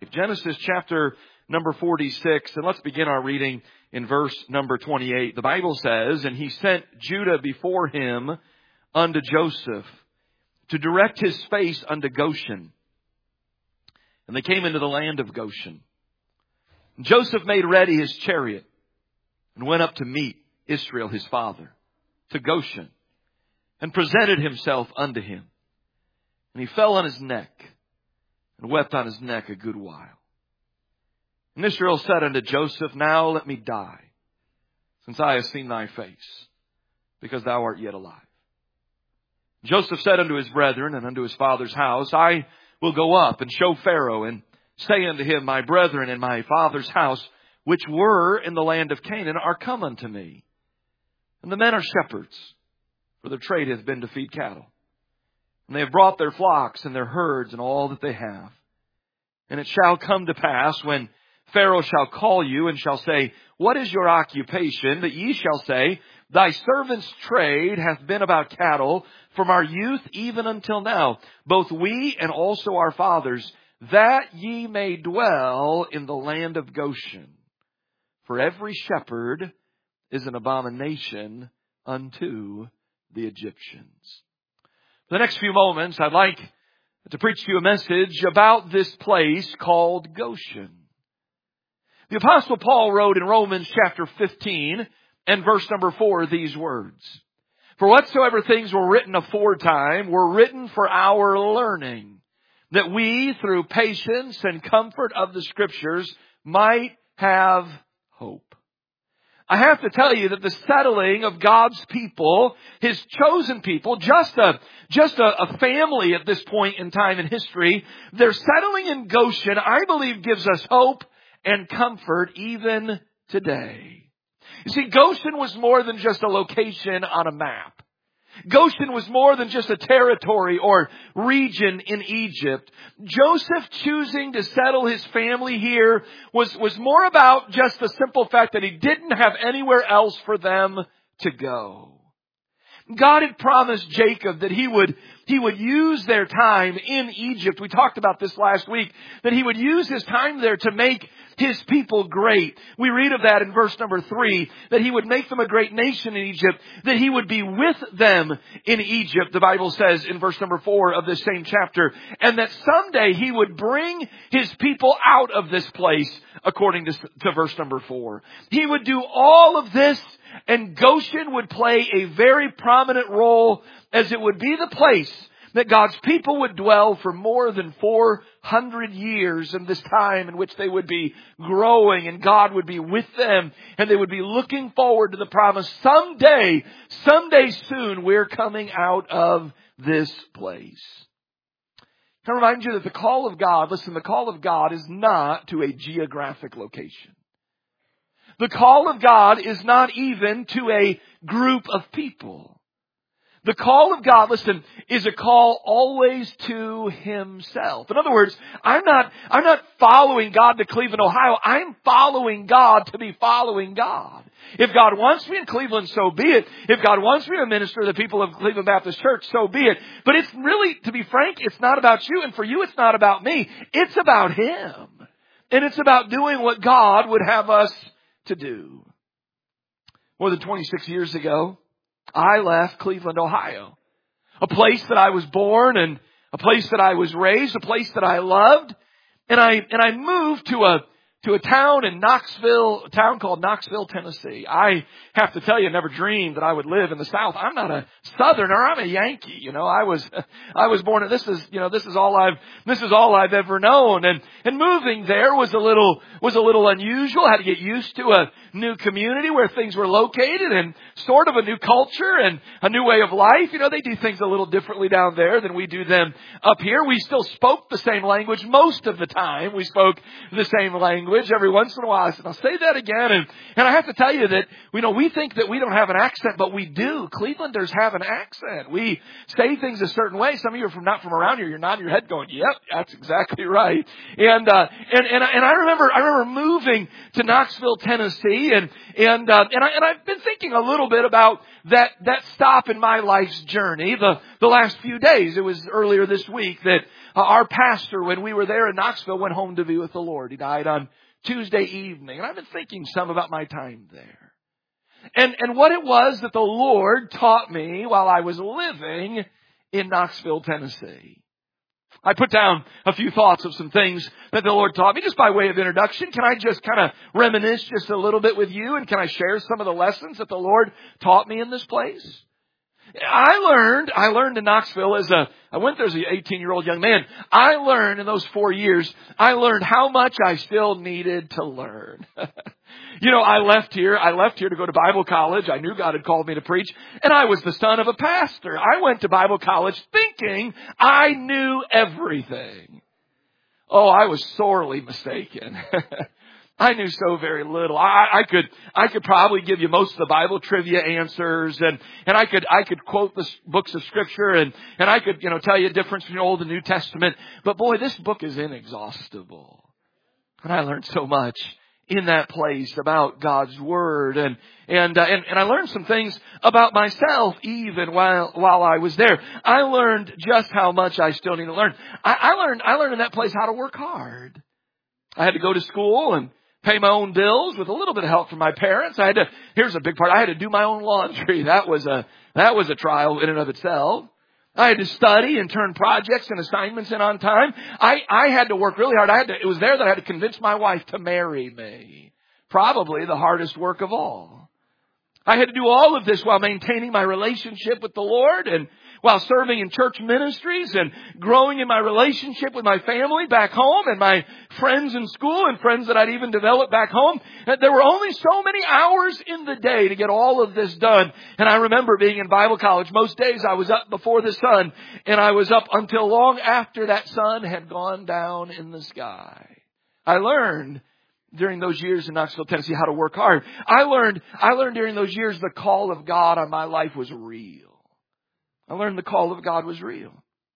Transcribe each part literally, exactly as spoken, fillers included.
life. Genesis chapter number forty-six, and let's begin our reading in verse number twenty-eight. The Bible says, "And he sent Judah before him unto Joseph to direct his face unto Goshen. And they came into the land of Goshen. And Joseph made ready his chariot and went up to meet Israel his father to Goshen and presented himself unto him. And he fell on his neck and wept on his neck a good while. And Israel said unto Joseph, Now let me die, since I have seen thy face, because thou art yet alive. Joseph said unto his brethren and unto his father's house, I will go up and show Pharaoh, and say unto him, My brethren and my father's house, which were in the land of Canaan, are come unto me. And the men are shepherds, for their trade hath been to feed cattle. And they have brought their flocks and their herds and all that they have. And it shall come to pass, when Pharaoh shall call you and shall say, What is your occupation? That ye shall say, Thy servant's trade hath been about cattle from our youth even until now, both we and also our fathers, that ye may dwell in the land of Goshen. For every shepherd is an abomination unto the Egyptians." For the next few moments, I'd like to preach to you a message about this place called Goshen. The Apostle Paul wrote in Romans chapter fifteen and verse number four these words, "For whatsoever things were written aforetime were written for our learning, that we through patience and comfort of the Scriptures might have hope." I have to tell you that the settling of God's people, His chosen people, just a just a, a family at this point in time in history, their settling in Goshen, I believe, gives us hope and comfort even today. You see, Goshen was more than just a location on a map. Goshen was more than just a territory or region in Egypt. Joseph choosing to settle his family here was, was more about just the simple fact that he didn't have anywhere else for them to go. God had promised Jacob that he would, he would use their time in Egypt. We talked about this last week, that he would use his time there to make His people great. We read of that in verse number three, that He would make them a great nation in Egypt, that He would be with them in Egypt, the Bible says in verse number four of this same chapter, and that someday He would bring His people out of this place, according to, to verse number four. He would do all of this, and Goshen would play a very prominent role, as it would be the place that God's people would dwell for more than four hundred years in this time in which they would be growing and God would be with them and they would be looking forward to the promise. Someday, someday soon, we're coming out of this place. Can I remind you that the call of God, listen, the call of God is not to a geographic location. The call of God is not even to a group of people. The call of God, listen, is a call always to Himself. In other words, I'm not, I'm not following God to Cleveland, Ohio. I'm following God to be following God. If God wants me in Cleveland, so be it. If God wants me to minister to the people of Cleveland Baptist Church, so be it. But it's really, to be frank, it's not about you. And for you, it's not about me. It's about Him. And it's about doing what God would have us to do. More than twenty-six years ago, I left Cleveland, Ohio, a place that I was born and a place that I was raised, a place that I loved. And I, and I moved to a, to a town in Knoxville, a town called Knoxville, Tennessee. I have to tell you, I never dreamed that I would live in the South. I'm not a Southerner. I'm a Yankee. You know, I was, I was born, and this is, you know, this is all I've, this is all I've ever known. And, and moving there was a little, was a little unusual. I had to get used to a new community where things were located and sort of a new culture and a new way of life. You know, they do things a little differently down there than we do them up here. We still spoke the same language most of the time. We spoke the same language. Every once in a while, I said, I'll say that again. And, and I have to tell you that, you know, we think that we don't have an accent, but we do. Clevelanders have an accent. We say things a certain way. Some of you are from not from around here. You're nodding your head going, yep, that's exactly right. And, uh, and, and, and I remember, I remember moving to Knoxville, Tennessee, and, and, uh, and I, and I've been thinking a little bit about that, that stop in my life's journey the, the last few days. It was earlier this week that Our pastor, when we were there in Knoxville, went home to be with the Lord. He died on Tuesday evening. And I've been thinking some about my time there. And, and what it was that the Lord taught me while I was living in Knoxville, Tennessee. I put down a few thoughts of some things that the Lord taught me just by way of introduction. Can I just kind of reminisce just a little bit with you? And can I share some of the lessons that the Lord taught me in this place? I learned, I learned in Knoxville as a, I went there as an eighteen-year-old young man. I learned in those four years, I learned how much I still needed to learn. You know, I left here, I left here to go to Bible college. I knew God had called me to preach, and I was the son of a pastor. I went to Bible college thinking I knew everything. Oh, I was sorely mistaken. I knew so very little. I, I could, I could probably give you most of the Bible trivia answers, and, and I could, I could quote the books of Scripture, and, and I could, you know, tell you the difference between Old and New Testament. But boy, this book is inexhaustible. And I learned so much in that place about God's Word, and, and, uh, and, and I learned some things about myself even while, while I was there. I learned just how much I still need to learn. I, I learned, I learned in that place how to work hard. I had to go to school and pay my own bills with a little bit of help from my parents. I had to, here's a big part, I had to do my own laundry. That was a, that was a trial in and of itself. I had to study and turn projects and assignments in on time. I, I had to work really hard. I had to, it was there that I had to convince my wife to marry me. Probably the hardest work of all. I had to do all of this while maintaining my relationship with the Lord, and while serving in church ministries and growing in my relationship with my family back home and my friends in school and friends that I'd even developed back home. There were only so many hours in the day to get all of this done. And I remember being in Bible college. Most days I was up before the sun, and I was up until long after that sun had gone down in the sky. I learned during those years in Knoxville, Tennessee, how to work hard. I learned, I learned during those years the call of God on my life was real. I learned the call of God was real.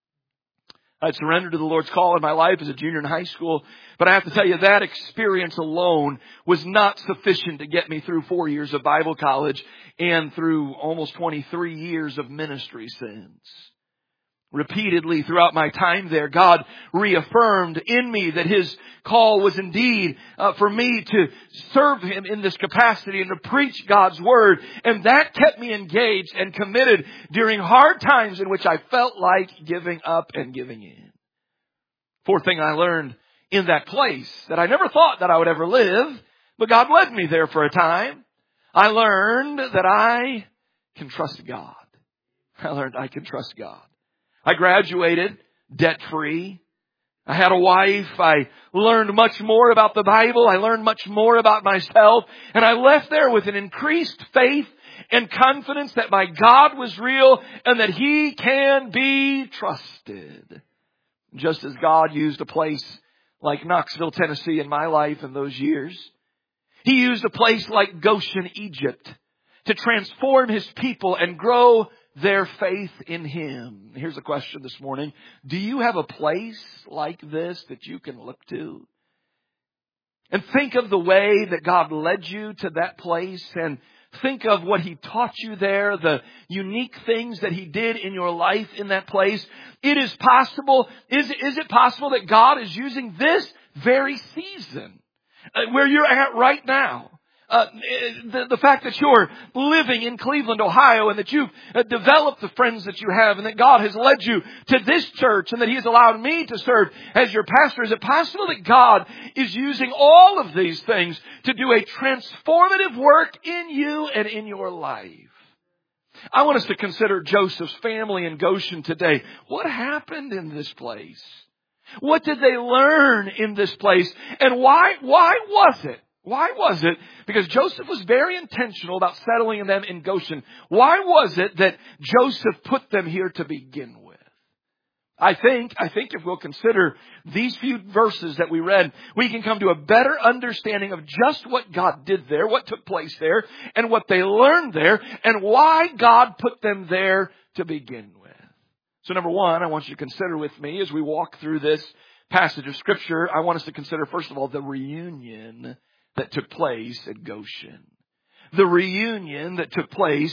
I had surrendered to the Lord's call in my life as a junior in high school. But I have to tell you, that experience alone was not sufficient to get me through four years of Bible college and through almost twenty-three years of ministry since. Repeatedly throughout my time there, God reaffirmed in me that His call was indeed uh, for me to serve Him in this capacity and to preach God's Word. And that kept me engaged and committed during hard times in which I felt like giving up and giving in. Fourth thing I learned in that place that I never thought that I would ever live, but God led me there for a time. I learned that I can trust God. I learned I can trust God. I graduated debt-free. I had a wife. I learned much more about the Bible. I learned much more about myself. And I left there with an increased faith and confidence that my God was real and that He can be trusted. Just as God used a place like Knoxville, Tennessee in my life in those years, He used a place like Goshen, Egypt to transform His people and grow their faith in Him. Here's a question this morning. Do you have a place like this that you can look to? And think of the way that God led you to that place, and think of what He taught you there, the unique things that He did in your life in that place. It is possible, is, is it possible that God is using this very season uh, where you're at right now? Uh, the, the fact that you're living in Cleveland, Ohio, and that you've uh, developed the friends that you have, and that God has led you to this church, and that He has allowed me to serve as your pastor. Is it possible that God is using all of these things to do a transformative work in you and in your life? I want us to consider Joseph's family in Goshen today. What happened in this place? What did they learn in this place? And why, why was it? Why was it? Because Joseph was very intentional about settling them in Goshen. Why was it that Joseph put them here to begin with? I think, I think if we'll consider these few verses that we read, we can come to a better understanding of just what God did there, what took place there, and what they learned there, and why God put them there to begin with. So number one, I want you to consider with me as we walk through this passage of Scripture, I want us to consider, first of all, the reunion that took place at Goshen. The reunion that took place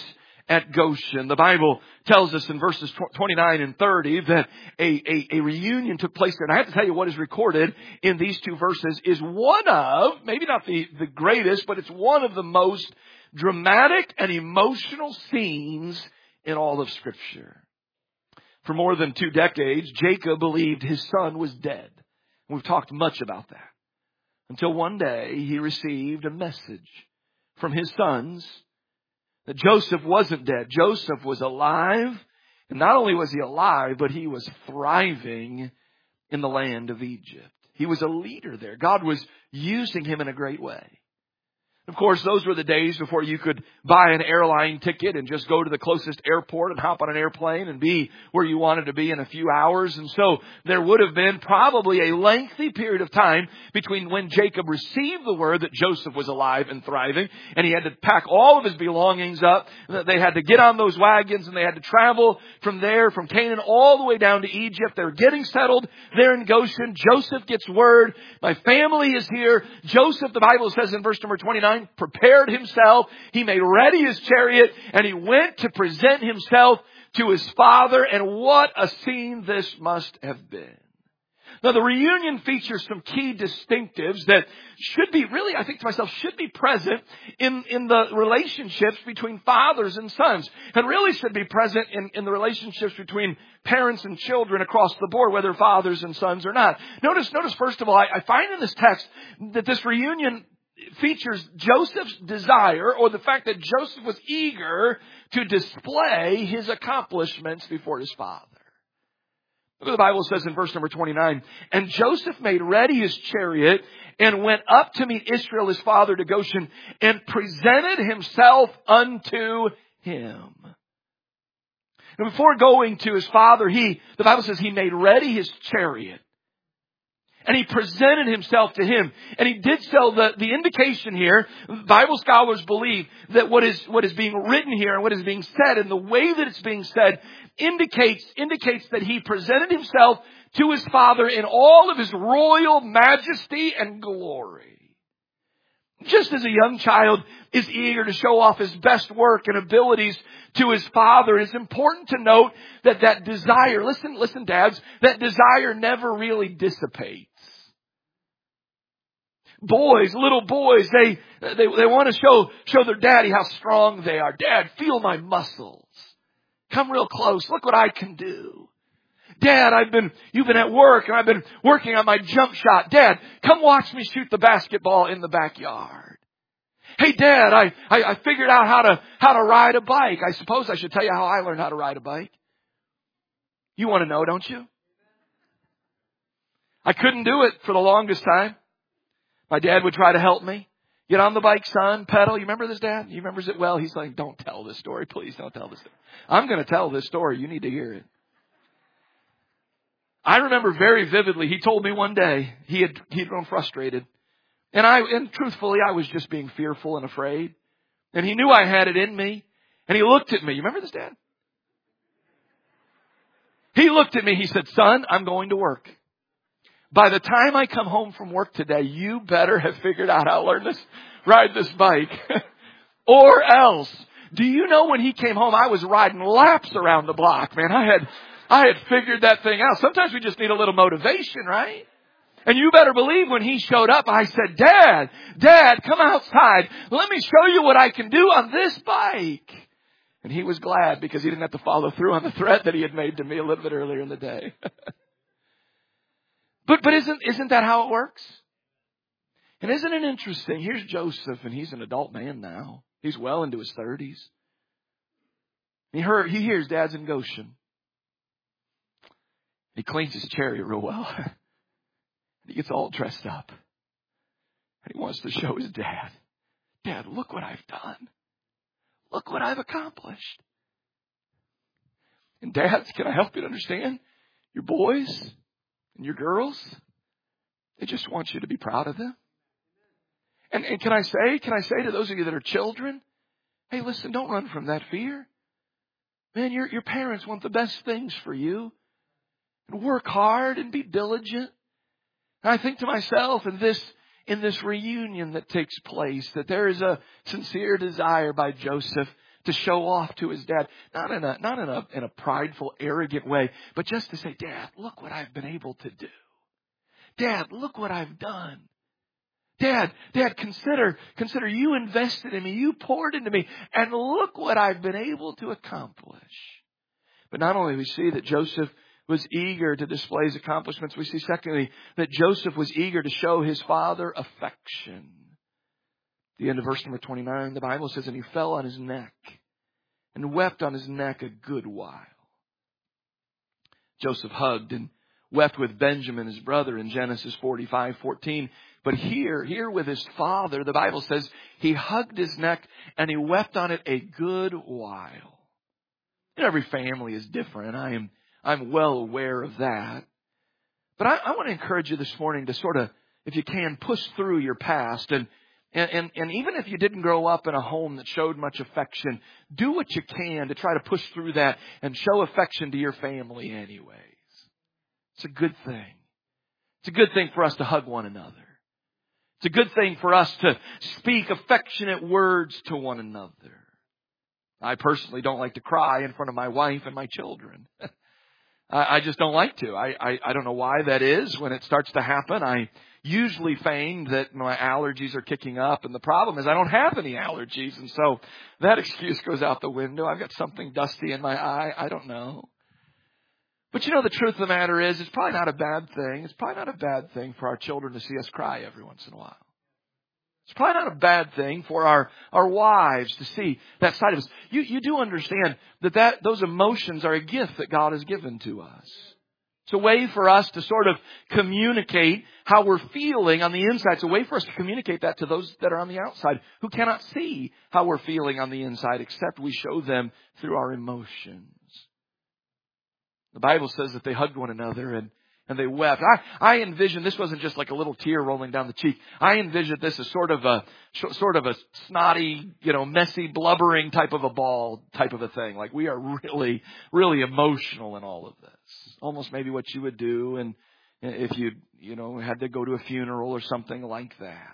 at Goshen. The Bible tells us in verses twenty-nine and thirty that a, a, a reunion took place there. And I have to tell you, what is recorded in these two verses is one of, maybe not the, the greatest, but it's one of the most dramatic and emotional scenes in all of Scripture. For more than two decades, Jacob believed his son was dead. We've talked much about that. Until one day he received a message from his sons that Joseph wasn't dead. Joseph was alive. And not only was he alive, but he was thriving in the land of Egypt. He was a leader there. God was using him in a great way. Of course, those were the days before you could buy an airline ticket and just go to the closest airport and hop on an airplane and be where you wanted to be in a few hours. And so there would have been probably a lengthy period of time between when Jacob received the word that Joseph was alive and thriving, and he had to pack all of his belongings up. They had to get on those wagons and they had to travel from there, from Canaan, all the way down to Egypt. They were getting settled there in Goshen. Joseph gets word, my family is here. Joseph, the Bible says in verse number twenty-nine, prepared himself. He made ready his chariot and he went to present himself to his father. And what a scene this must have been. Now, the reunion features some key distinctives that should be, really, I think to myself, should be present in, in the relationships between fathers and sons. And really should be present in, in the relationships between parents and children across the board, whether fathers and sons or not. Notice, notice first of all, I, I find in this text that this reunion features Joseph's desire, or the fact that Joseph was eager to display his accomplishments before his father. Look what the Bible says in verse number twenty-nine. And Joseph made ready his chariot and went up to meet Israel his father to Goshen and presented himself unto him. And before going to his father, he, the Bible says he made ready his chariot. And he presented himself to him. And he did so. The, the indication here, Bible scholars believe that what is, what is being written here and what is being said and the way that it's being said indicates, indicates that he presented himself to his father in all of his royal majesty and glory. Just as a young child is eager to show off his best work and abilities to his father, it's important to note that that desire, listen, listen, dads, that desire never really dissipates. Boys, little boys, they, they, they want to show, show their daddy how strong they are. Dad, feel my muscles. Come real close. Look what I can do. Dad, I've been, you've been at work and I've been working on my jump shot. Dad, come watch me shoot the basketball in the backyard. Hey, Dad, I, I, I figured out how to, how to ride a bike. I suppose I should tell you how I learned how to ride a bike. You want to know, don't you? I couldn't do it for the longest time. My dad would try to help me. Get on the bike, son, pedal. You remember this, Dad? He remembers it well. He's like, don't tell this story. Please don't tell this story. I'm going to tell this story. You need to hear it. I remember very vividly, he told me one day he had, he'd grown frustrated. And I, and truthfully, I was just being fearful and afraid. And he knew I had it in me. And he looked at me. You remember this, Dad? He looked at me. He said, son, I'm going to work. By the time I come home from work today, you better have figured out how to learn this, ride this bike. Or else, do you know when he came home, I was riding laps around the block, man. I had, I had figured that thing out. Sometimes we just need a little motivation, right? And you better believe when he showed up, I said, Dad, Dad, come outside. Let me show you what I can do on this bike. And he was glad because he didn't have to follow through on the threat that he had made to me a little bit earlier in the day. But, but isn't, isn't that how it works? And isn't it interesting? Here's Joseph, and he's an adult man now. He's well into his thirties. He heard, he hears Dad's in Goshen. He cleans his chariot real well. He gets all dressed up. And he wants to show his dad, Dad, look what I've done. Look what I've accomplished. And dads, can I help you to understand? Your boys and your girls, they just want you to be proud of them. And, and can I say, can I say to those of you that are children, hey, listen, don't run from that fear. Man, your, your parents want the best things for you. And work hard and be diligent. And I think to myself in this, in this reunion that takes place, that there is a sincere desire by Joseph to show off to his dad. Not in a, not in a, in a prideful, arrogant way, but just to say, Dad, look what I've been able to do. Dad, look what I've done. Dad, Dad, consider, consider you invested in me. You poured into me. And look what I've been able to accomplish. But not only do we see that Joseph was eager to display his accomplishments, we see secondly that Joseph was eager to show his father affection. At the end of verse number twenty-nine, the Bible says, and he fell on his neck and wept on his neck a good while. Joseph hugged and wept with Benjamin, his brother, in Genesis forty-five fourteen. But here, here with his father, the Bible says he hugged his neck and he wept on it a good while. You know, every family is different. I am, I'm well aware of that. But I, I want to encourage you this morning to sort of, if you can, push through your past. And, and, and, and even if you didn't grow up in a home that showed much affection, do what you can to try to push through that and show affection to your family anyways. It's a good thing. It's a good thing for us to hug one another. It's a good thing for us to speak affectionate words to one another. I personally don't like to cry in front of my wife and my children. I, I just don't like to. I, I, I don't know why that is. When it starts to happen, I usually feign that my allergies are kicking up. And the problem is I don't have any allergies. And so that excuse goes out the window. I've got something dusty in my eye. I don't know. But you know, the truth of the matter is, it's probably not a bad thing. It's probably not a bad thing for our children to see us cry every once in a while. It's probably not a bad thing for our, our wives to see that side of us. You, you do understand that, that those emotions are a gift that God has given to us. It's a way for us to sort of communicate how we're feeling on the inside. It's a way for us to communicate that to those that are on the outside who cannot see how we're feeling on the inside, except we show them through our emotions. The Bible says that they hugged one another and, and they wept. I, I envision this wasn't just like a little tear rolling down the cheek. I envisioned this as sort of a sort of a snotty, you know, messy, blubbering type of a ball type of a thing. Like we are really, really emotional in all of this. Almost maybe what you would do, and if you, you know, had to go to a funeral or something like that.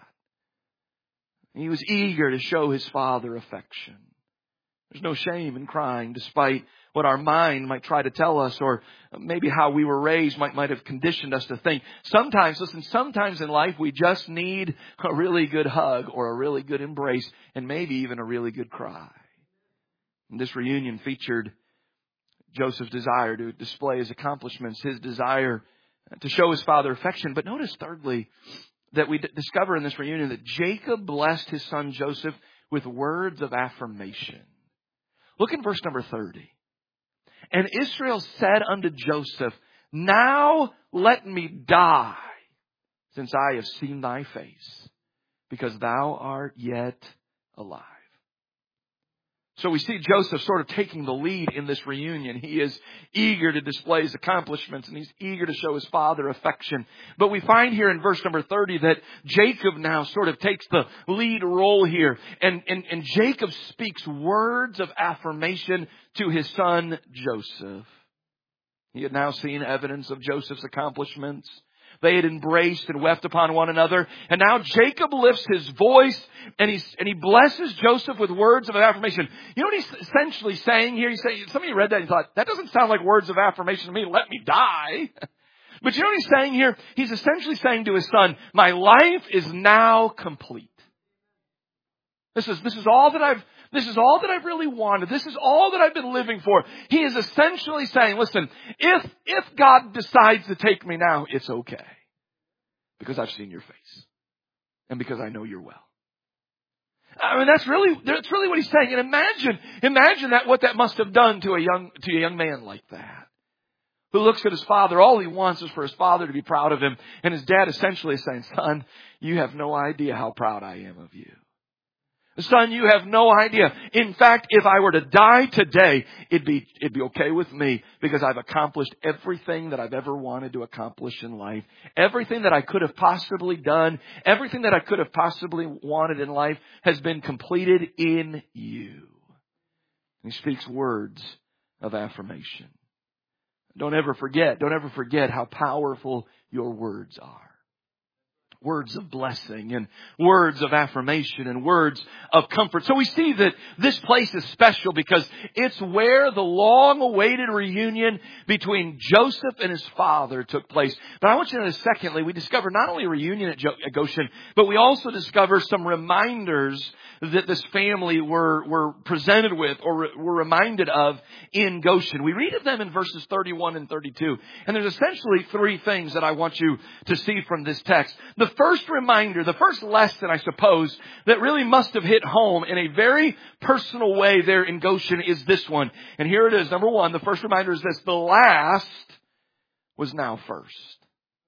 He was eager to show his father affection. There's no shame in crying, despite what our mind might try to tell us, or maybe how we were raised might, might have conditioned us to think. Sometimes, listen, sometimes in life we just need a really good hug or a really good embrace and maybe even a really good cry. And this reunion featured Joseph's desire to display his accomplishments, his desire to show his father affection. But notice thirdly that we d- discover in this reunion that Jacob blessed his son Joseph with words of affirmation. Look in verse number thirty. And Israel said unto Joseph, now let me die, since I have seen thy face, because thou art yet alive. So we see Joseph sort of taking the lead in this reunion. He is eager to display his accomplishments, and he's eager to show his father affection. But we find here in verse number thirty that Jacob now sort of takes the lead role here. And, and, and Jacob speaks words of affirmation to his son Joseph. He had now seen evidence of Joseph's accomplishments. They had embraced and wept upon one another. And now Jacob lifts his voice and he, and he blesses Joseph with words of affirmation. You know what he's essentially saying here? He's saying, some of you read that and thought, that doesn't sound like words of affirmation to me. Let me die. But you know what he's saying here? He's essentially saying to his son, my life is now complete. This is, this is all that I've, this is all that I've really wanted. This is all that I've been living for. He is essentially saying, listen, if, if God decides to take me now, it's okay. Because I've seen your face. And because I know you're well. I mean, that's really, that's really what he's saying. And imagine, imagine that, what that must have done to a young, to a young man like that. Who looks at his father, all he wants is for his father to be proud of him. And his dad essentially is saying, son, you have no idea how proud I am of you. Son, you have no idea. In fact, if I were to die today, it'd be, it'd be okay with me because I've accomplished everything that I've ever wanted to accomplish in life. Everything that I could have possibly done, everything that I could have possibly wanted in life has been completed in you. He speaks words of affirmation. Don't ever forget, don't ever forget how powerful your words are. words of blessing and words of affirmation and words of comfort. So we see that this place is special because it's where the long-awaited reunion between Joseph and his father took place. But I want you to know, secondly, we discover not only a reunion at Goshen, but we also discover some reminders that this family were, were presented with or re- were reminded of in Goshen. We read of them in verses thirty-one and thirty-two. And there's essentially three things that I want you to see from this text. The first reminder, the first lesson, I suppose, that really must have hit home in a very personal way there in Goshen is this one. And here it is. Number one, the first reminder is this: the last was now first.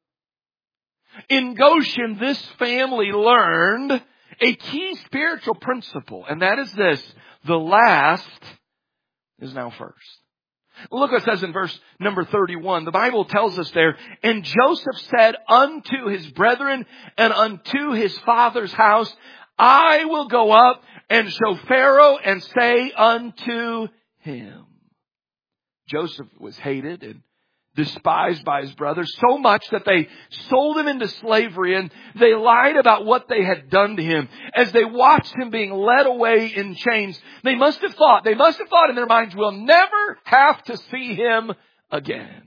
In Goshen, this family learned a key spiritual principle, and that is this: the last is now first. Look what it says in verse number thirty-one. The Bible tells us there, and Joseph said unto his brethren and unto his father's house, I will go up and show Pharaoh and say unto him. Joseph was hated and despised by his brothers so much that they sold him into slavery, and they lied about what they had done to him. As they watched him being led away in chains, they must have thought, they must have thought in their minds, we'll never have to see him again.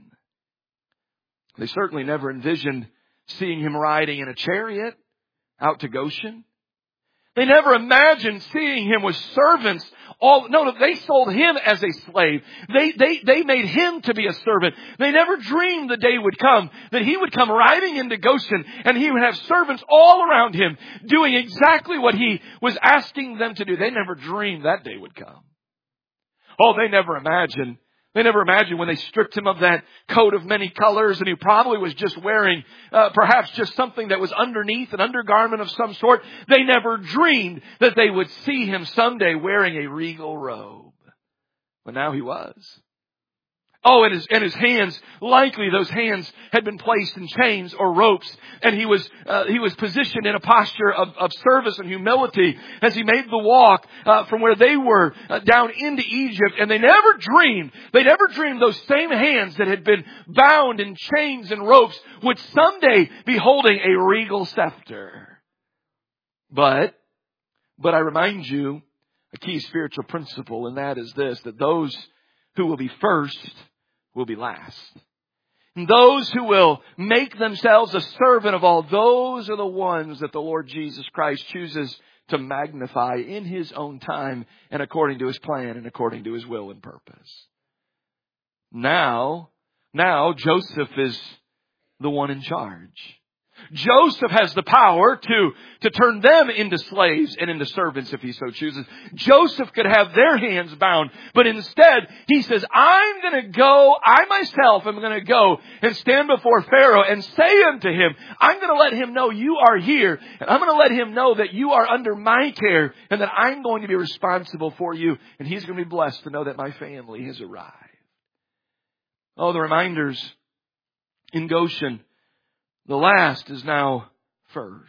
They certainly never envisioned seeing him riding in a chariot out to Goshen. They never imagined seeing him with servants. All no, no, they sold him as a slave. They, they, they made him to be a servant. They never dreamed the day would come that he would come riding into Goshen and he would have servants all around him doing exactly what he was asking them to do. They never dreamed that day would come. Oh, they never imagined. They never imagined when they stripped him of that coat of many colors and he probably was just wearing uh, perhaps just something that was underneath, an undergarment of some sort. They never dreamed that they would see him someday wearing a regal robe. But now he was. Oh, and his, and his hands, likely those hands had been placed in chains or ropes, and he was, uh, he was positioned in a posture of, of service and humility as he made the walk, uh, from where they were uh, down into Egypt. And they never dreamed, they never dreamed those same hands that had been bound in chains and ropes would someday be holding a regal scepter. But, but I remind you a key spiritual principle, and that is this, that those who will be first will be last. And those who will make themselves a servant of all, those are the ones that the Lord Jesus Christ chooses to magnify in His own time and according to His plan and according to His will and purpose. Now, now Joseph is the one in charge. Joseph has the power to, to turn them into slaves and into servants if he so chooses. Joseph could have their hands bound, but instead he says, I'm going to go, I myself am going to go and stand before Pharaoh and say unto him, I'm going to let him know you are here, and I'm going to let him know that you are under my care and that I'm going to be responsible for you, and he's going to be blessed to know that my family has arrived. Oh, the reminders in Goshen. The last is now first.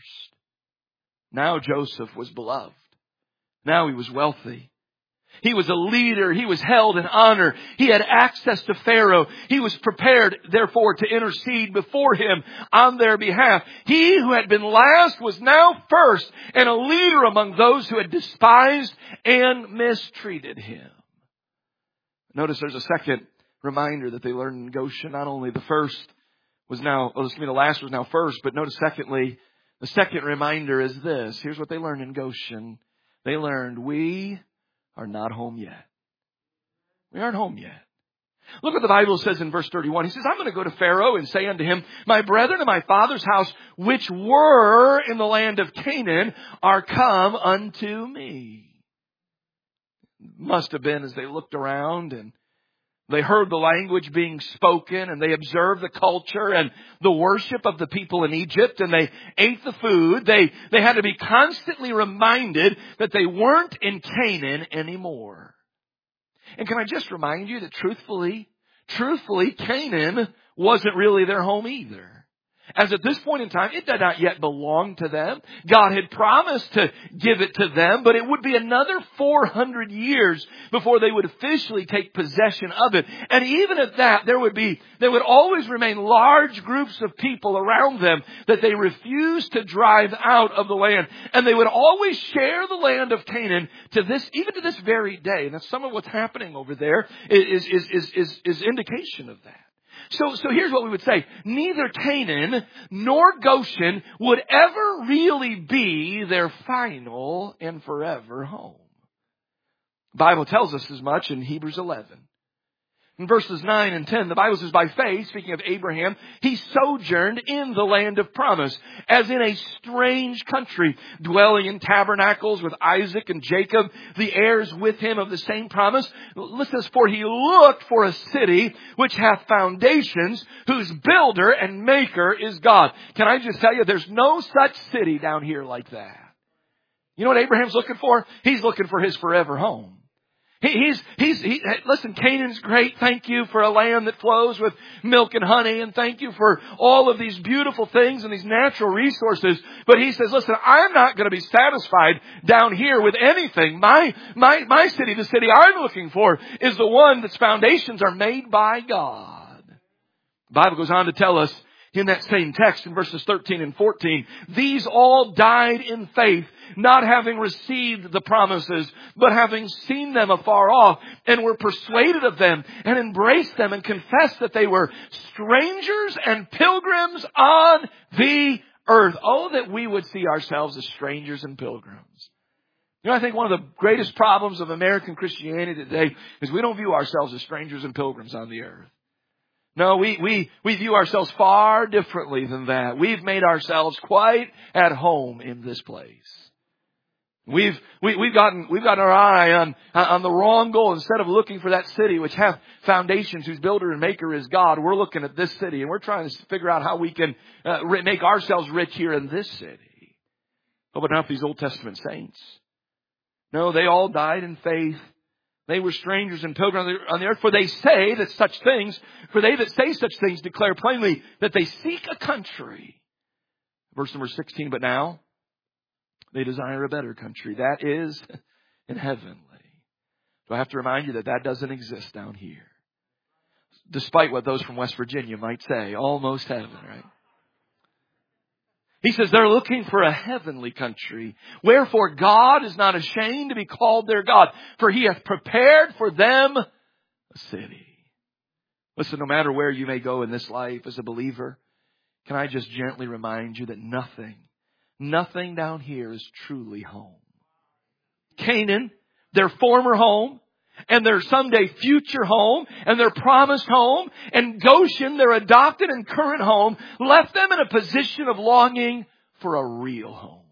Now Joseph was beloved. Now he was wealthy. He was a leader. He was held in honor. He had access to Pharaoh. He was prepared, therefore, to intercede before him on their behalf. He who had been last was now first and a leader among those who had despised and mistreated him. Notice there's a second reminder that they learned in Goshen. Not only the first was now, well, excuse me, the last was now first, but notice secondly, the second reminder is this. Here's what they learned in Goshen. They learned we are not home yet. We aren't home yet. Look what the Bible says in verse thirty-one. He says, I'm going to go to Pharaoh and say unto him, my brethren and my father's house, which were in the land of Canaan, are come unto me. Must have been as they looked around and they heard the language being spoken and they observed the culture and the worship of the people in Egypt and they ate the food. They, they had to be constantly reminded that they weren't in Canaan anymore. And can I just remind you that truthfully, truthfully, Canaan wasn't really their home either. As at this point in time, it did not yet belong to them. God had promised to give it to them, but it would be another four hundred years before they would officially take possession of it. And even at that, there would be, there would always remain large groups of people around them that they refused to drive out of the land. And they would always share the land of Canaan to this, even to this very day. And that's some of what's happening over there is, is, is, is, is indication of that. So, so here's what we would say. Neither Canaan nor Goshen would ever really be their final and forever home. The Bible tells us as much in Hebrews eleven. In verses nine and ten, the Bible says, by faith, speaking of Abraham, he sojourned in the land of promise, as in a strange country, dwelling in tabernacles with Isaac and Jacob, the heirs with him of the same promise. Listen, for he looked for a city which hath foundations, whose builder and maker is God. Can I just tell you, there's no such city down here like that. You know what Abraham's looking for? He's looking for his forever home. He's, he's, he, listen, Canaan's great. Thank you for a land that flows with milk and honey. And thank you for all of these beautiful things and these natural resources. But he says, listen, I'm not going to be satisfied down here with anything. My, my, my city, the city I'm looking for, is the one that's foundations are made by God. The Bible goes on to tell us in that same text in verses thirteen and fourteen, these all died in faith, not having received the promises, but having seen them afar off, and were persuaded of them, and embraced them, and confessed that they were strangers and pilgrims on the earth. Oh, that we would see ourselves as strangers and pilgrims. You know, I think one of the greatest problems of American Christianity today is we don't view ourselves as strangers and pilgrims on the earth. No, we, we, we view ourselves far differently than that. We've made ourselves quite at home in this place. We've, we, we've gotten, we've gotten our eye on, on the wrong goal. Instead of looking for that city which hath foundations, whose builder and maker is God, we're looking at this city and we're trying to figure out how we can uh, make ourselves rich here in this city. Oh, but not these Old Testament saints. No, they all died in faith. They were strangers and pilgrims on the earth, for they say that such things, for they that say such things declare plainly that they seek a country. Verse number sixteen, but now they desire a better country. That is in heavenly. Do I have to remind you that that doesn't exist down here? Despite what those from West Virginia might say, almost heaven, right? He says they're looking for a heavenly country. Wherefore God is not ashamed to be called their God, for he hath prepared for them a city. Listen, no matter where you may go in this life as a believer, can I just gently remind you that nothing, nothing down here is truly home. Canaan, their former home, and their someday future home, and their promised home, and Goshen, their adopted and current home, left them in a position of longing for a real home.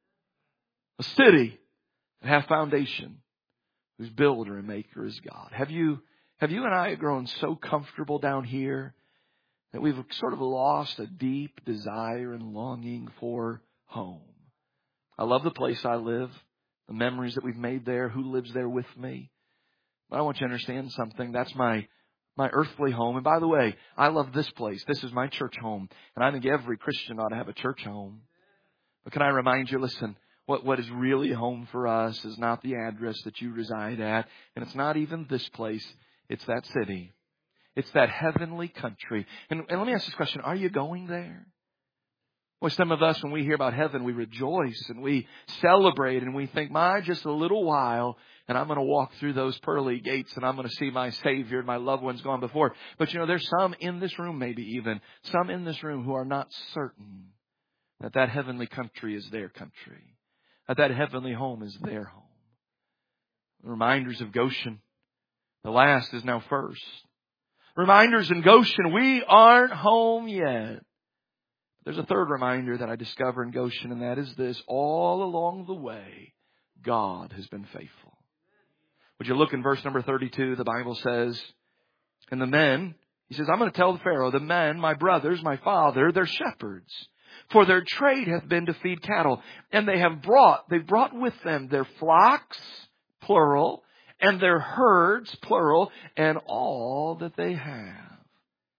A city that has foundation, whose builder and maker is God. Have you, have you and I grown so comfortable down here that we've sort of lost a deep desire and longing for home? I love the place I live, the memories that we've made there, who lives there with me. But I want you to understand something. That's my, my earthly home. And by the way, I love this place. This is my church home. And I think every Christian ought to have a church home. But can I remind you, listen, what, what is really home for us is not the address that you reside at. And it's not even this place. It's that city. It's that heavenly country. And, and let me ask this question. Are you going there? Well, some of us, when we hear about heaven, we rejoice and we celebrate and we think, my, just a little while, and I'm going to walk through those pearly gates and I'm going to see my Savior and my loved ones gone before. But you know, there's some in this room, maybe even, some in this room who are not certain that that heavenly country is their country, that that heavenly home is their home. Reminders of Goshen. The last is now first. Reminders in Goshen, we aren't home yet. There's a third reminder that I discover in Goshen, and that is this. All along the way, God has been faithful. Would you look in verse number thirty-two? The Bible says, and the men, he says, I'm going to tell the Pharaoh, the men, my brothers, my father, they're shepherds. For their trade hath been to feed cattle. And they have brought, they've brought with them their flocks, plural, and their herds, plural, and all that they have.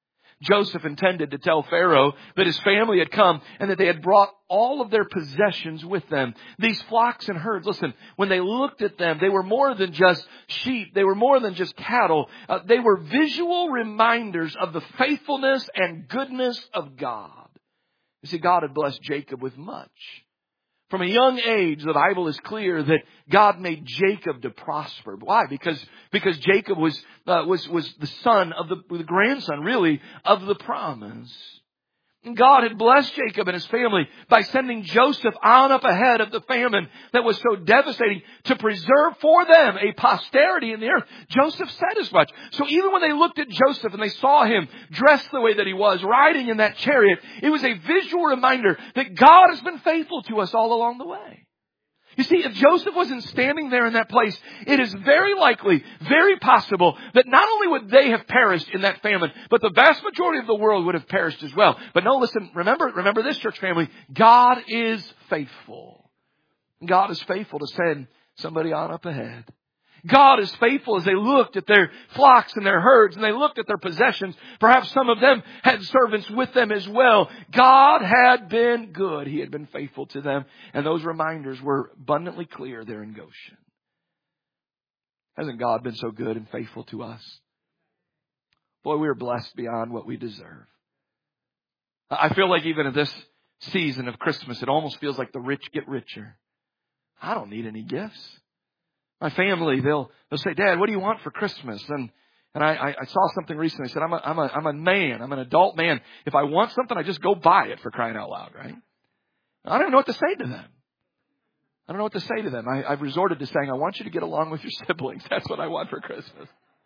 Joseph intended to tell Pharaoh that his family had come and that they had brought all of their possessions with them. These flocks and herds, listen, when they looked at them, they were more than just sheep. They were more than just cattle. Uh, they were visual reminders of the faithfulness and goodness of God. You see, God had blessed Jacob with much. From a young age, the Bible is clear that God made Jacob to prosper. Why? Because because Jacob was uh, was was the son of the, the grandson, really, of the promise. And God had blessed Jacob and his family by sending Joseph on up ahead of the famine that was so devastating to preserve for them a posterity in the earth. Joseph said as much. So even when they looked at Joseph and they saw him dressed the way that he was, riding in that chariot, it was a visual reminder that God has been faithful to us all along the way. You see, if Joseph wasn't standing there in that place, it is very likely, very possible that not only would they have perished in that famine, but the vast majority of the world would have perished as well. But no, listen, remember, remember this, church family. God is faithful. God is faithful to send somebody on up ahead. God is faithful as they looked at their flocks and their herds and they looked at their possessions. Perhaps some of them had servants with them as well. God had been good. He had been faithful to them. And those reminders were abundantly clear there in Goshen. Hasn't God been so good and faithful to us? Boy, we are blessed beyond what we deserve. I feel like even at this season of Christmas, it almost feels like the rich get richer. I don't need any gifts. My family, they'll they'll say, Dad, what do you want for Christmas? And and I, I saw something recently. I said, I'm a I'm a I'm a man. I'm an adult man. If I want something, I just go buy it, for crying out loud, right? I don't know what to say to them. I don't know what to say to them. I, I've resorted to saying, I want you to get along with your siblings. That's what I want for Christmas.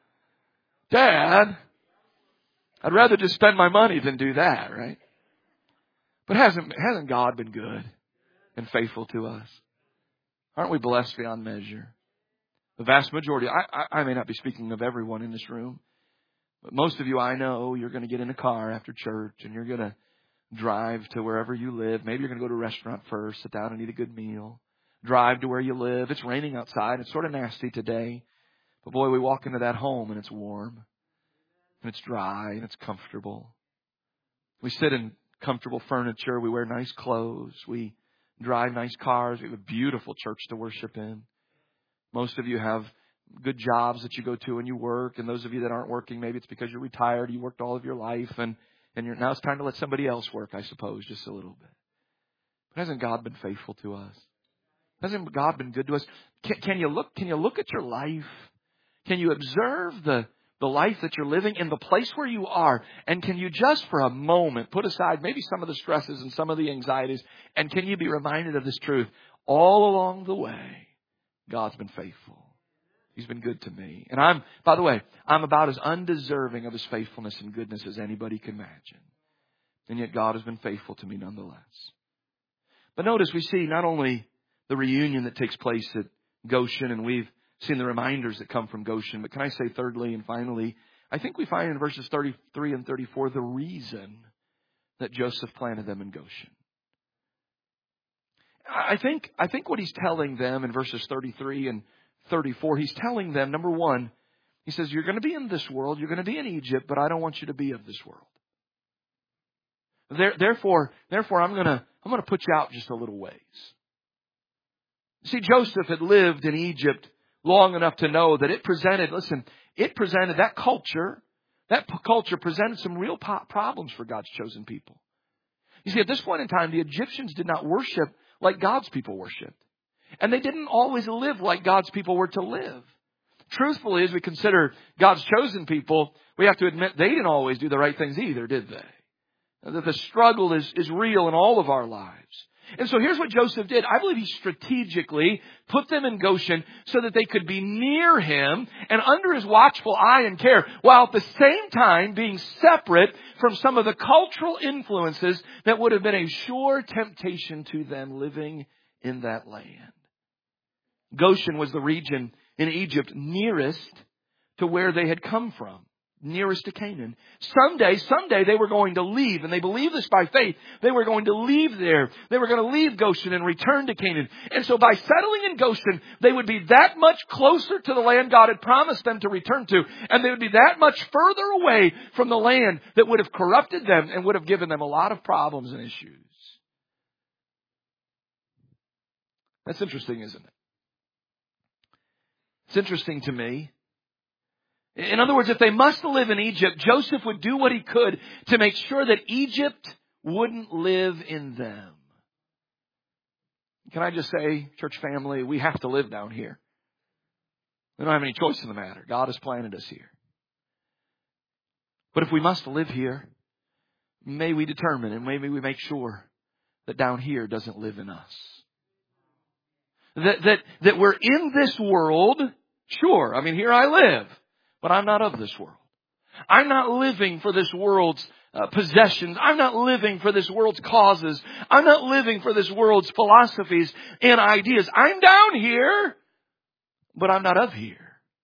Dad, I'd rather just spend my money than do that, right? But hasn't hasn't God been good and faithful to us? Aren't we blessed beyond measure? The vast majority, I, I, I may not be speaking of everyone in this room, but most of you I know, you're going to get in a car after church and you're going to drive to wherever you live. Maybe you're going to go to a restaurant first, sit down and eat a good meal. Drive to where you live. It's raining outside. It's sort of nasty today. But boy, we walk into that home and it's warm and it's dry and it's comfortable. We sit in comfortable furniture. We wear nice clothes. We drive nice cars. We have a beautiful church to worship in. Most of you have good jobs that you go to and you work. And those of you that aren't working, maybe it's because you're retired. You worked all of your life. And, and you're, now it's time to let somebody else work, I suppose, just a little bit. But hasn't God been faithful to us? Hasn't God been good to us? Can, can you look, can you look at your life? Can you observe the, the life that you're living in the place where you are? And can you just for a moment put aside maybe some of the stresses and some of the anxieties? And can you be reminded of this truth? All along the way, God's been faithful. He's been good to me. And I'm, by the way, I'm about as undeserving of His faithfulness and goodness as anybody can imagine. And yet God has been faithful to me nonetheless. But notice we see not only the reunion that takes place at Goshen, and we've seen the reminders that come from Goshen, but can I say thirdly and finally, I think we find in verses thirty-three and thirty-four the reason that Joseph planted them in Goshen. I think, I think what he's telling them in verses thirty-three and thirty-four, he's telling them, number one, he says, you're going to be in this world, you're going to be in Egypt, but I don't want you to be of this world. There, therefore, therefore, I'm going to, I'm going to put you out just a little ways. See, Joseph had lived in Egypt long enough to know that it presented, listen, it presented that culture, that culture presented some real problems for God's chosen people. You see, at this point in time, the Egyptians did not worship like God's people worshiped. And they didn't always live like God's people were to live. Truthfully, as we consider God's chosen people, we have to admit they didn't always do the right things either, did they? That the struggle is, is real in all of our lives. And so here's what Joseph did. I believe he strategically put them in Goshen so that they could be near him and under his watchful eye and care, while at the same time being separate from some of the cultural influences that would have been a sure temptation to them living in that land. Goshen was the region in Egypt nearest to where they had come from. nearest to Canaan. Someday, someday they were going to leave, and they believed this by faith. They were going to leave there. They were going to leave Goshen and return to Canaan. And so by settling in Goshen, they would be that much closer to the land God had promised them to return to, and they would be that much further away from the land that would have corrupted them and would have given them a lot of problems and issues. That's interesting, isn't it? It's interesting to me. In other words, if they must live in Egypt, Joseph would do what he could to make sure that Egypt wouldn't live in them. Can I just say, church family, we have to live down here. We don't have any choice in the matter. God has planted us here. But if we must live here, may we determine and maybe we make sure that down here doesn't live in us. That, that, that we're in this world, sure, I mean, here I live. But I'm not of this world. I'm not living for this world's uh, possessions. I'm not living for this world's causes. I'm not living for this world's philosophies and ideas. I'm down here, but I'm not of here.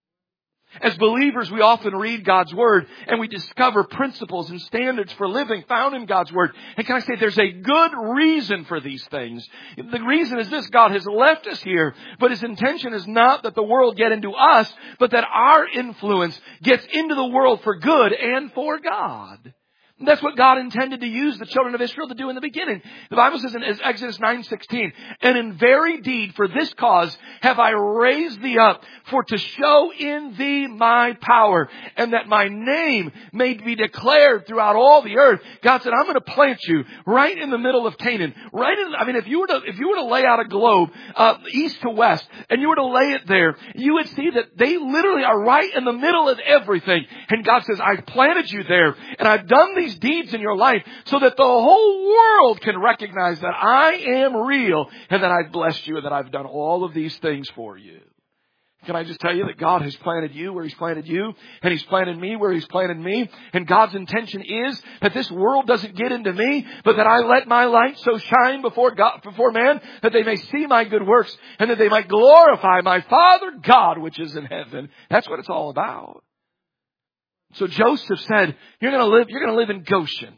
As believers, we often read God's Word and we discover principles and standards for living found in God's Word. And can I say there's a good reason for these things. The reason is this: God has left us here, but His intention is not that the world get into us, but that our influence gets into the world for good and for God. That's what God intended to use the children of Israel to do in the beginning. The Bible says in Exodus nine sixteen, "And in very deed for this cause have I raised thee up, for to show in thee my power, and that my name may be declared throughout all the earth." God said, I'm going to plant you right in the middle of Canaan. Right in, I mean, if you were to, if you were to lay out a globe, uh, east to west, and you were to lay it there, you would see that they literally are right in the middle of everything. And God says, I've planted you there, and I've done these deeds in your life so that the whole world can recognize that I am real and that I've blessed you and that I've done all of these things for you. Can I just tell you that God has planted you where He's planted you, and He's planted me where He's planted me, and God's intention is that this world doesn't get into me, but that I let my light so shine before God, before man, that they may see my good works and that they might glorify my Father God which is in heaven. That's what it's all about. So Joseph said, you're going to live, you're going to live in Goshen.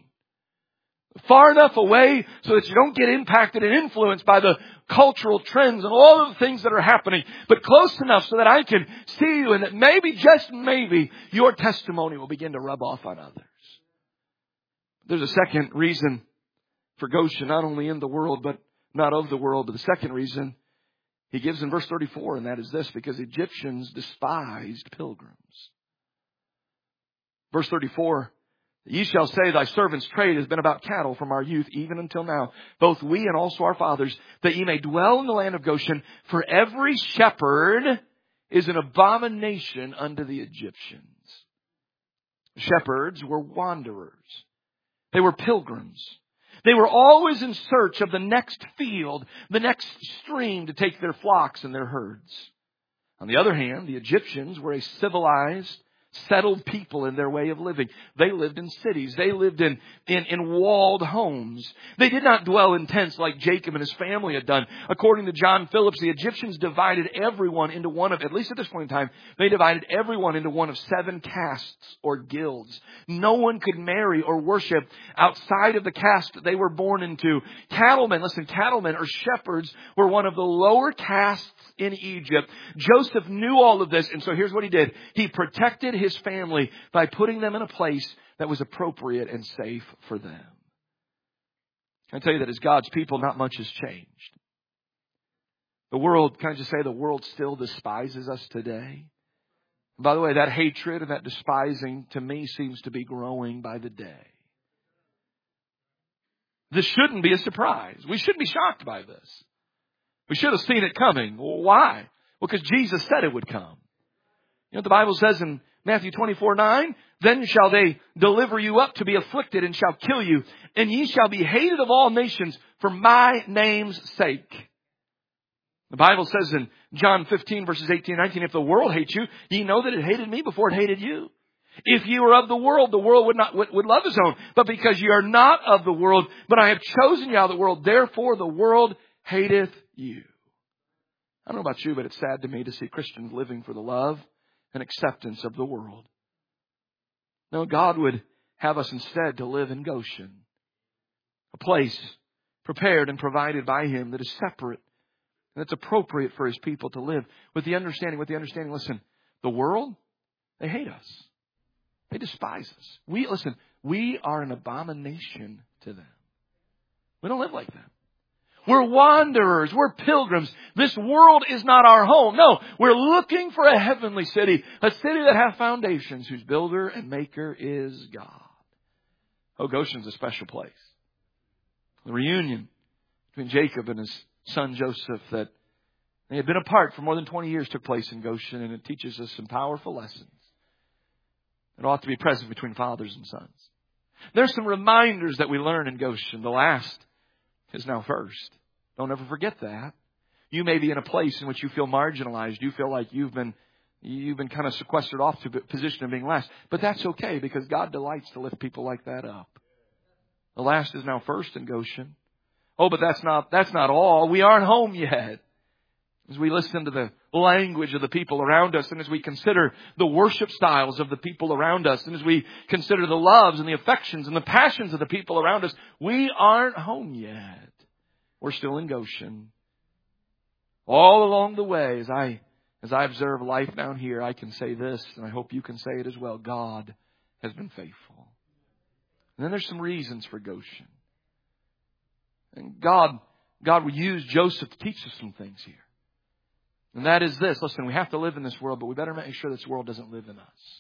Far enough away so that you don't get impacted and influenced by the cultural trends and all of the things that are happening, but close enough so that I can see you and that maybe, just maybe, your testimony will begin to rub off on others. There's a second reason for Goshen, not only in the world, but not of the world. But the second reason he gives in verse thirty-four, and that is this: because Egyptians despised pilgrims. Verse thirty-four, ye shall say, thy servant's trade has been about cattle from our youth, even until now, both we and also our fathers, that ye may dwell in the land of Goshen. For every shepherd is an abomination unto the Egyptians. Shepherds were wanderers. They were pilgrims. They were always in search of the next field, the next stream to take their flocks and their herds. On the other hand, the Egyptians were a civilized, settled people in their way of living. They lived in cities. They lived in, in, in walled homes. They did not dwell in tents like Jacob and his family had done. According to John Phillips, the Egyptians divided everyone into one of, at least at this point in time, they divided everyone into one of seven castes or guilds. No one could marry or worship outside of the caste that they were born into. Cattlemen, listen, cattlemen or shepherds were one of the lower castes in Egypt. Joseph knew all of this, and so here's what he did. He protected his family by putting them in a place that was appropriate and safe for them. I tell you that as God's people, not much has changed. The world, can I just say, the world still despises us today. And by the way, that hatred and that despising to me seems to be growing by the day. This shouldn't be a surprise. We shouldn't be shocked by this. We should have seen it coming. Well, why? Well, because Jesus said it would come. You know what the Bible says in Matthew twenty-four nine? Then shall they deliver you up to be afflicted and shall kill you, and ye shall be hated of all nations for my name's sake. The Bible says in John fifteen verses eighteen and nineteen, if the world hates you, ye know that it hated me before it hated you. If you were of the world, the world would not would, would love his own. But because ye are not of the world, but I have chosen you out of the world, therefore the world hateth you. I don't know about you, but it's sad to me to see Christians living for the love and acceptance of the world. No, God would have us instead to live in Goshen, a place prepared and provided by Him that is separate and that's appropriate for His people to live with the understanding, with the understanding, listen, the world, they hate us. They despise us. We, listen, we are an abomination to them. We don't live like that. We're wanderers. We're pilgrims. This world is not our home. No, we're looking for a heavenly city, a city that has foundations, whose builder and maker is God. Oh, Goshen's a special place. The reunion between Jacob and his son Joseph that they had been apart for more than twenty years took place in Goshen, and it teaches us some powerful lessons that ought to be present between fathers and sons. There's some reminders that we learn in Goshen. The last is now first. Don't ever forget that. You may be in a place in which you feel marginalized. You feel like you've been you've been kind of sequestered off to a position of being last. But that's okay, because God delights to lift people like that up. The last is now first in Goshen. Oh, but that's not that's not all. We aren't home yet. As we listen to the language of the people around us, and as we consider the worship styles of the people around us, and as we consider the loves and the affections and the passions of the people around us, we aren't home yet. We're still in Goshen. All along the way, as I as I observe life down here, I can say this, and I hope you can say it as well. God has been faithful. And then there's some reasons for Goshen. And God, God will use Joseph to teach us some things here. And that is this. Listen, we have to live in this world, but we better make sure this world doesn't live in us.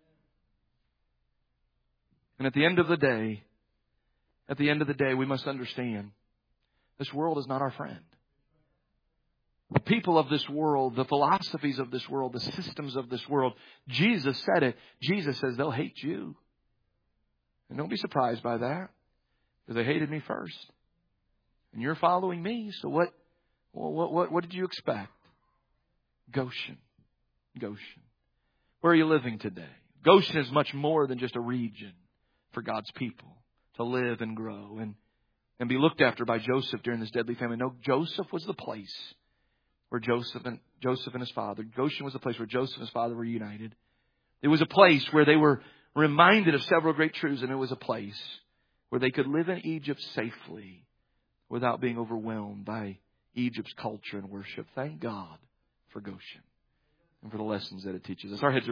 And at the end of the day, at the end of the day, we must understand this world is not our friend. The people of this world, the philosophies of this world, the systems of this world, Jesus said it. Jesus says they'll hate you. And don't be surprised by that, because they hated me first. And you're following me, so what, what, what, what did you expect? Goshen. Goshen. Where are you living today? Goshen is much more than just a region for God's people to live and grow and, and be looked after by Joseph during this deadly famine. No, Joseph was the place where Joseph and Joseph and his father, Goshen was the place where Joseph and his father were united. It was a place where they were reminded of several great truths, and it was a place where they could live in Egypt safely without being overwhelmed by Egypt's culture and worship. Thank God for Goshen and for the lessons that it teaches us. Our heads are